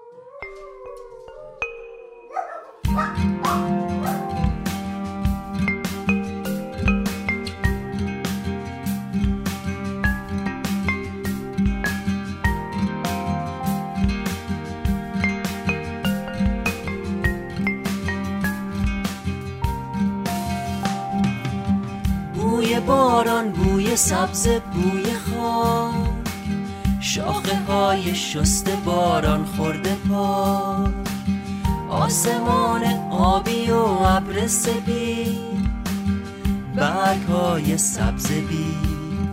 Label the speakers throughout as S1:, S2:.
S1: بوی باران، بوی سبز، بوی خاک، شاخه های شسته باران خورده پاک، آسمان آبی و ابر سپید، برگ های سبز بید،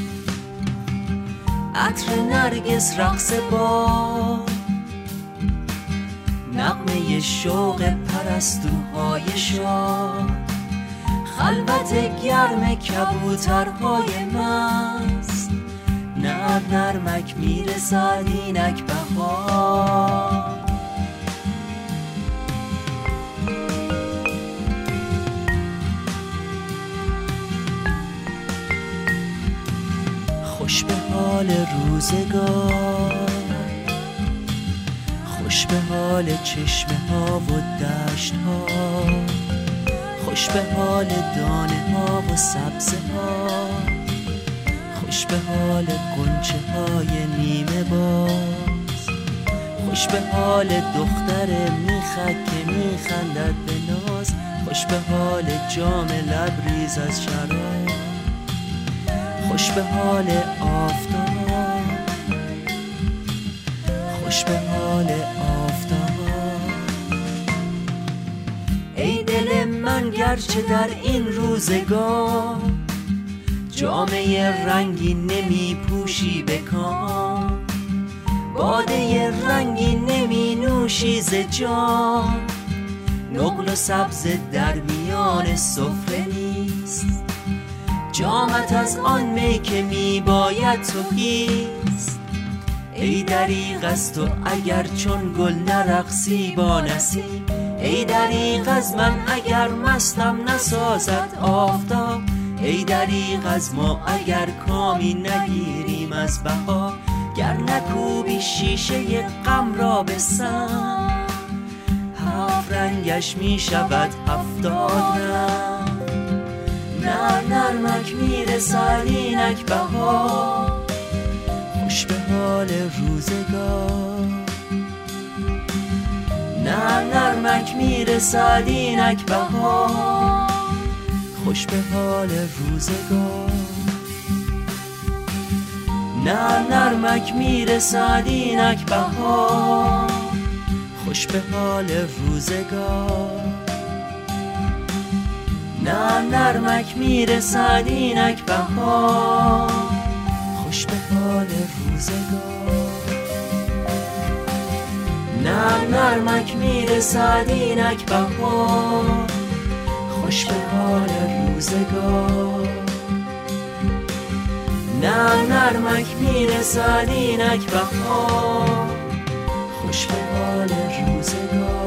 S1: عطر نرگس رقص باد، نغمه شوق پرستوهای شاد، خلوت گرم کبوترهای مست، نرمک میرسد اینک بهار. خوش به حال روزگار، خوش به حال چشمه ها و دشت ها، خوش به حال دانه ها و سبزه ها، خوش به حال غنچه های نیمه باز، خوش به حال دختر میخک که میخندد به ناز، خوش به حال جام لبریز از شراب، خوش به حال آفتاب، خوش به حال آفتاب. ای دل من گرچه در این روزگار جامه رنگی نمی پوشی به کام، باده رنگی نمی نوشی ز جام، نقل و سبز در میان سفره نیست، جامت از آن می که می باید تهیست. ای دریغ از تو اگر چون گل نرقصی با نسیم، ای دریغ از من اگر مستم نسازد آفتاب، ای دریغ از ما اگر کامی نگیریم از بهار، گر نکوبی شیشه غم را به سم، هفت رنگش می شود 70 رنگ، نرمک می رسد اینک بهار. خوش به حال روزگار، نرمک می رسد اینک بهار، خوش به حال روزگار، نرمک می رسد اینک بهار، خوش به حال روزگار، نرمک می رسد اینک بهار، خوش به حال روزگار، نرمک می رسد اینک بهار، خوش به حال روزگار، نرمک می رسد اینک بهار، خوش به حال روزگار.